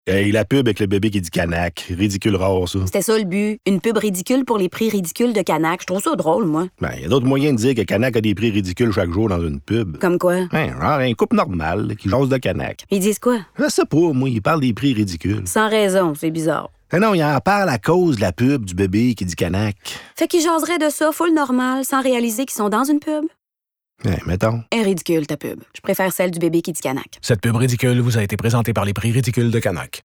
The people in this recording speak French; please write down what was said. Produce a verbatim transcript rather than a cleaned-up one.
Hey, la pub avec le bébé qui dit Canac. Ridicule rare, ça. C'était ça le but. Une pub ridicule pour les prix ridicules de Canac. Je trouve ça drôle, moi. Ben, il y a d'autres moyens de dire que Canac a des prix ridicules chaque jour dans une pub. Comme quoi? Hein, genre un couple normal là, qui jase de Canac. Ils disent quoi? Je sais pas, moi, ils parlent des prix ridicules. Sans raison, c'est bizarre. Non, non, ils en parlent à cause de la pub du bébé qui dit Canac. Fait qu'ils jaseraient de ça full normal sans réaliser qu'ils sont dans une pub? Hein, mettons. Un ridicule, ta pub. Je préfère celle du bébé qui dit Canac. Cette pub ridicule vous a été présentée par les prix ridicules de Canac.